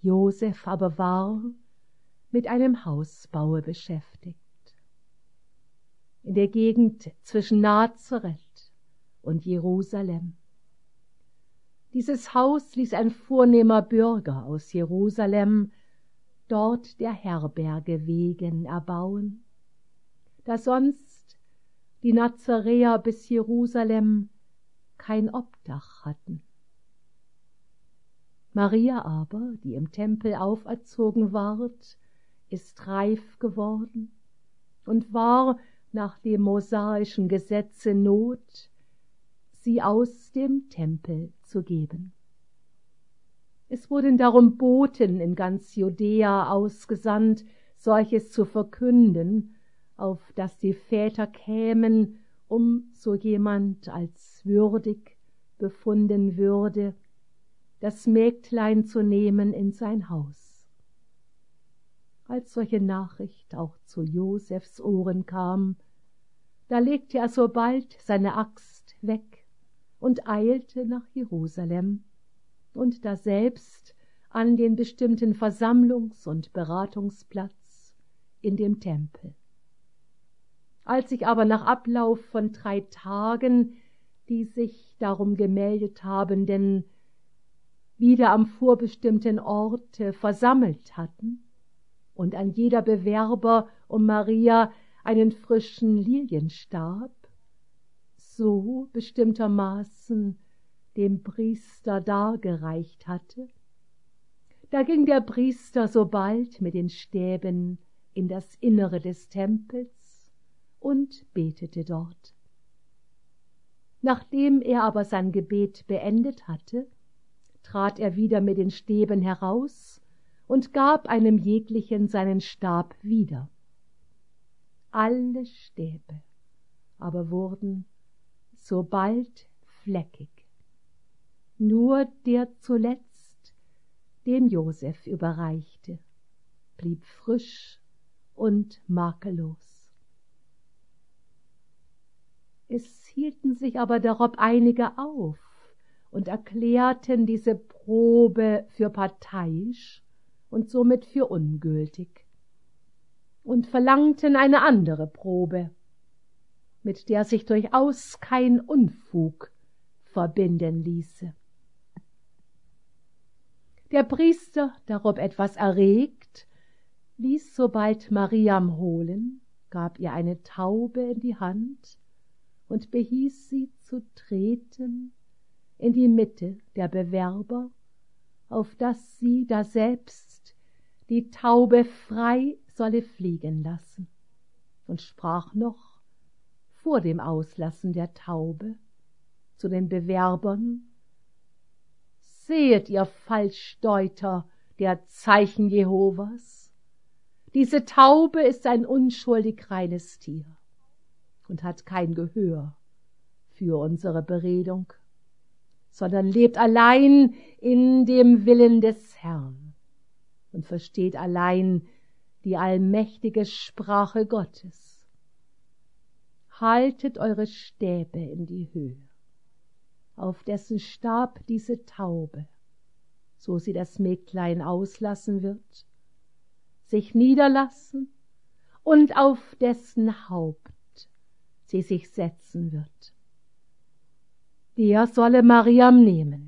Josef aber war mit einem Hausbaue beschäftigt. In der Gegend zwischen Nazareth und Jerusalem. Dieses Haus ließ ein vornehmer Bürger aus Jerusalem dort der Herberge wegen erbauen, da sonst die Nazaräer bis Jerusalem kein Obdach hatten. Maria aber, die im Tempel auferzogen ward, ist reif geworden und war nach dem mosaischen Gesetze Not, sie aus dem Tempel zu geben. Es wurden darum Boten in ganz Judäa ausgesandt, solches zu verkünden, auf dass die Väter kämen, so jemand als würdig befunden würde, das Mägdlein zu nehmen in sein Haus. Als solche Nachricht auch zu Josefs Ohren kam, da legte er sobald seine Axt weg und eilte nach Jerusalem und daselbst an den bestimmten Versammlungs- und Beratungsplatz in dem Tempel. Als sich aber nach Ablauf von 3 Tagen, die sich darum gemeldet haben, denn wieder am vorbestimmten Orte versammelt hatten und ein jeder Bewerber um Maria einen frischen Lilienstab, so bestimmtermaßen dem Priester dargereicht hatte, da ging der Priester sobald mit den Stäben in das Innere des Tempels und betete dort. Nachdem er aber sein Gebet beendet hatte, trat er wieder mit den Stäben heraus und gab einem jeglichen seinen Stab wieder. Alle Stäbe aber wurden sobald fleckig. Nur der zuletzt, den Josef überreichte, blieb frisch und makellos. Es hielten sich aber darob einige auf und erklärten diese Probe für parteiisch und somit für ungültig und verlangten eine andere Probe, mit der sich durchaus kein Unfug verbinden ließe. Der Priester, darob etwas erregt, ließ sobald Mariam holen, gab ihr eine Taube in die Hand und behieß sie zu treten in die Mitte der Bewerber, auf dass sie daselbst die Taube frei solle fliegen lassen, und sprach noch vor dem Auslassen der Taube zu den Bewerbern: Sehet ihr Falschdeuter der Zeichen Jehovas, diese Taube ist ein unschuldig reines Tier und hat kein Gehör für unsere Beredung, sondern lebt allein in dem Willen des Herrn und versteht allein die allmächtige Sprache Gottes. Haltet eure Stäbe in die Höhe, auf dessen Stab diese Taube, so sie das Mägdlein auslassen wird, sich niederlassen und auf dessen Haupt sie sich setzen wird. Der solle Mariam nehmen.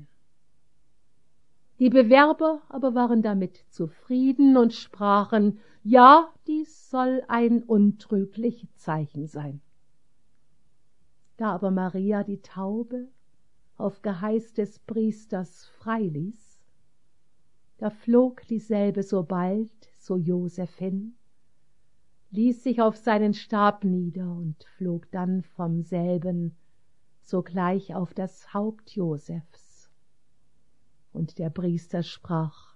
Die Bewerber aber waren damit zufrieden und sprachen: Ja, dies soll ein untrügliches Zeichen sein. Da aber Maria die Taube auf Geheiß des Priesters freiließ, da flog dieselbe sobald so Josef hin, ließ sich auf seinen Stab nieder und flog dann vom selben sogleich auf das Haupt Josefs. Und der Priester sprach: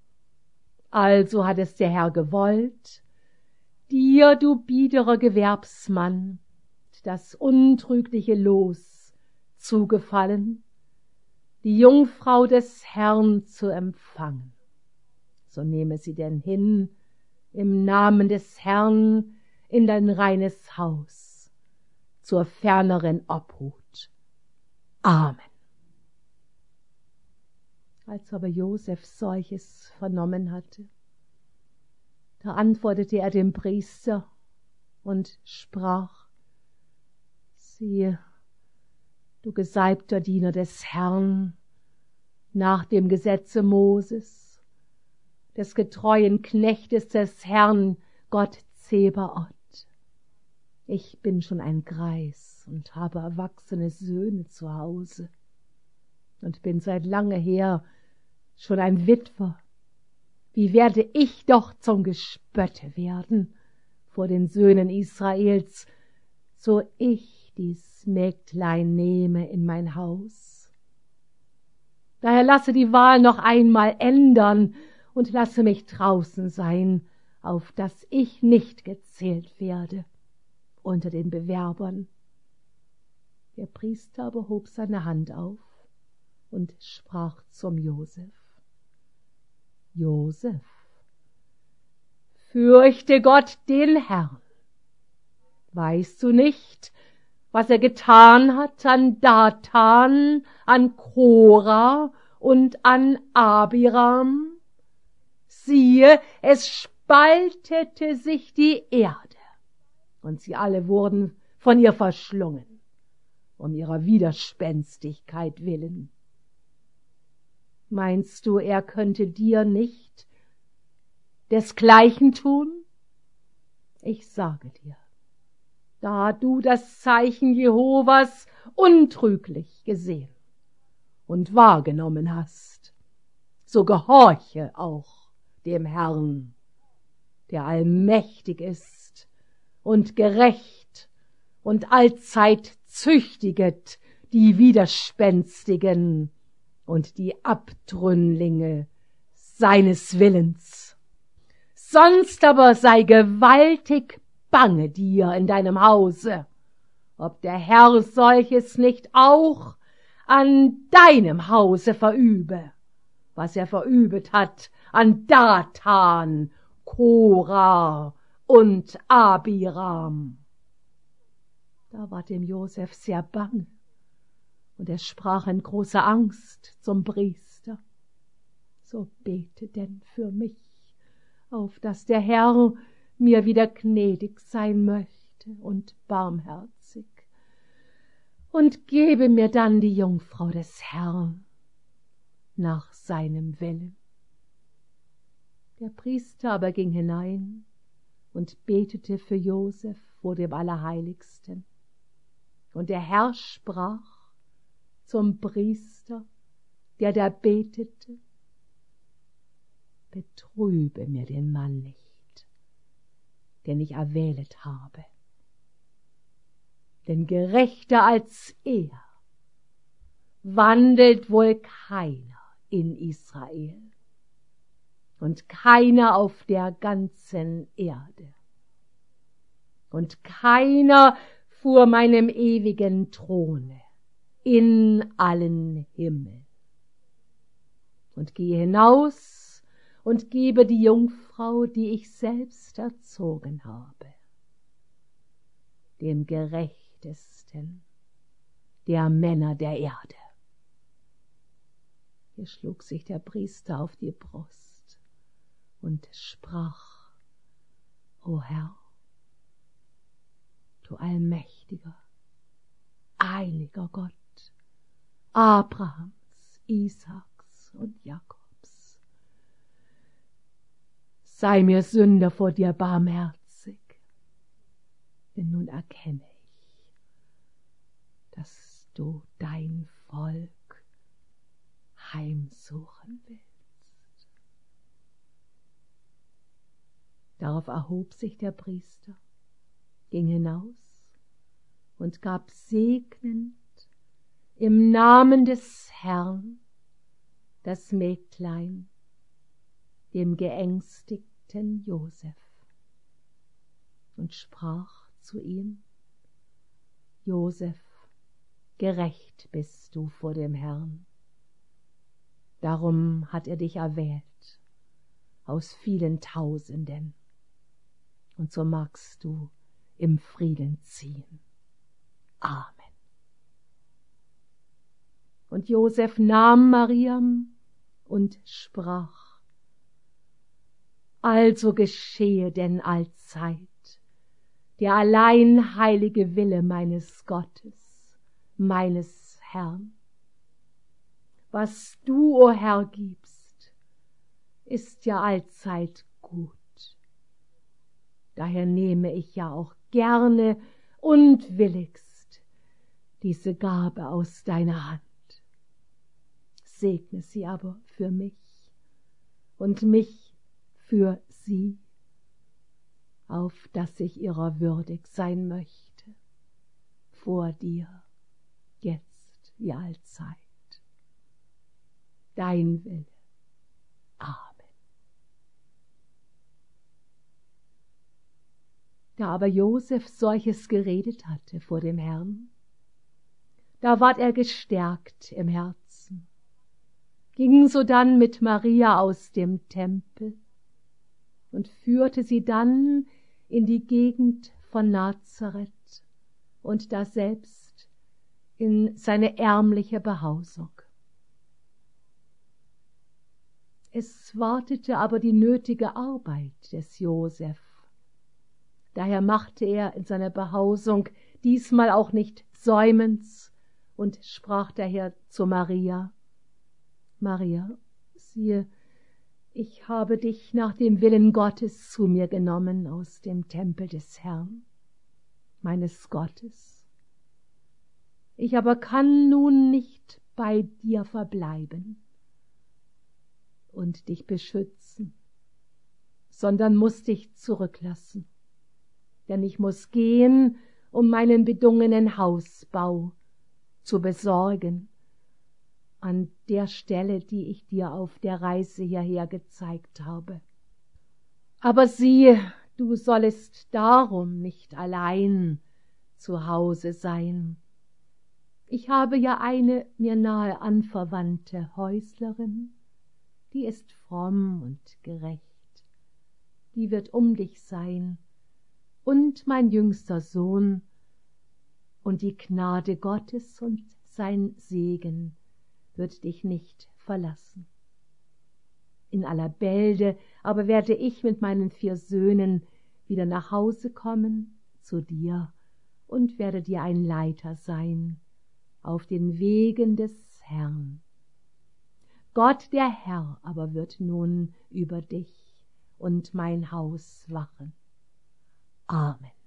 Also hat es der Herr gewollt, dir, du biederer Gewerbsmann, das untrügliche Los zugefallen, die Jungfrau des Herrn zu empfangen. So nehme sie denn hin im Namen des Herrn in dein reines Haus zur ferneren Obhut. Amen. Als aber Josef solches vernommen hatte, da antwortete er dem Priester und sprach: Siehe, du gesalbter Diener des Herrn, nach dem Gesetze Moses, des getreuen Knechtes des Herrn, Gott Zebaoth. Ich bin schon ein Greis und habe erwachsene Söhne zu Hause und bin seit lange her schon ein Witwer. Wie werde ich doch zum Gespötte werden vor den Söhnen Israels, so ich dies Mägdlein nehme in mein Haus? Daher lasse die Wahl noch einmal ändern und lasse mich draußen sein, auf dass ich nicht gezählt werde unter den Bewerbern. Der Priester aber hob seine Hand auf und sprach zum Josef: Josef, fürchte Gott den Herrn. Weißt du nicht, was er getan hat an Dathan, an Korah und an Abiram? Siehe, es spaltete sich die Erde, und sie alle wurden von ihr verschlungen, um ihrer Widerspenstigkeit willen. Meinst du, er könnte dir nicht desgleichen tun? Ich sage dir, da du das Zeichen Jehovas untrüglich gesehen und wahrgenommen hast, so gehorche auch dem Herrn, der allmächtig ist und gerecht und allzeit züchtiget die Widerspenstigen und die Abtrünnlinge seines Willens. Sonst aber sei gewaltig bange dir in deinem Hause, ob der Herr solches nicht auch an deinem Hause verübe, was er verübet hat an Dathan, Korah und Abiram. Da ward dem Josef sehr bange, und er sprach in großer Angst zum Priester: So bete denn für mich, auf dass der Herr mir wieder gnädig sein möchte und barmherzig, und gebe mir dann die Jungfrau des Herrn nach seinem Willen. Der Priester aber ging hinein und betete für Josef vor dem Allerheiligsten. Und der Herr sprach zum Priester, der da betete: Betrübe mir den Mann nicht, den ich erwählet habe. Denn gerechter als er wandelt wohl keiner in Israel und keiner auf der ganzen Erde und keiner vor meinem ewigen Throne in allen Himmeln. Und gehe hinaus und gebe die Jungfrau, die ich selbst erzogen habe, dem gerechtesten der Männer der Erde. Hier schlug sich der Priester auf die Brust und sprach: O Herr, du allmächtiger, einiger Gott, Abrahams, Isaaks und Jakobs, sei mir Sünder vor dir barmherzig, denn nun erkenne ich, dass du dein Volk heimsuchen willst. Darauf erhob sich der Priester, ging hinaus und gab segnend im Namen des Herrn das Mägdlein dem geängstigten Josef und sprach zu ihm: Josef, gerecht bist du vor dem Herrn. Darum hat er dich erwählt aus vielen Tausenden, und so magst du im Frieden ziehen. Amen. Und Josef nahm Mariam und sprach: Also geschehe denn allzeit der allein heilige Wille meines Gottes, meines Herrn. Was du, o Herr, gibst, ist ja allzeit gut. Daher nehme ich ja auch gerne und willigst diese Gabe aus deiner Hand. Segne sie aber für mich und mich für sie, auf dass ich ihrer würdig sein möchte, vor dir, jetzt wie allzeit. Dein Wille. Amen. Da aber Joseph solches geredet hatte vor dem Herrn, da ward er gestärkt im Herzen, ging sodann mit Maria aus dem Tempel und führte sie dann in die Gegend von Nazareth und daselbst in seine ärmliche Behausung. Es wartete aber die nötige Arbeit des Joseph. Daher machte er in seiner Behausung diesmal auch nicht säumens und sprach daher zu Maria: Maria, siehe, ich habe dich nach dem Willen Gottes zu mir genommen aus dem Tempel des Herrn, meines Gottes. Ich aber kann nun nicht bei dir verbleiben und dich beschützen, sondern muß dich zurücklassen. Denn ich muß gehen, um meinen bedungenen Hausbau zu besorgen, an der Stelle, die ich dir auf der Reise hierher gezeigt habe. Aber siehe, du sollest darum nicht allein zu Hause sein. Ich habe ja eine mir nahe anverwandte Häuslerin, die ist fromm und gerecht, die wird um dich sein, und mein jüngster Sohn, und die Gnade Gottes und sein Segen wird dich nicht verlassen. In aller Bälde aber werde ich mit meinen 4 Söhnen wieder nach Hause kommen zu dir und werde dir ein Leiter sein auf den Wegen des Herrn. Gott der Herr aber wird nun über dich und mein Haus wachen. Amen.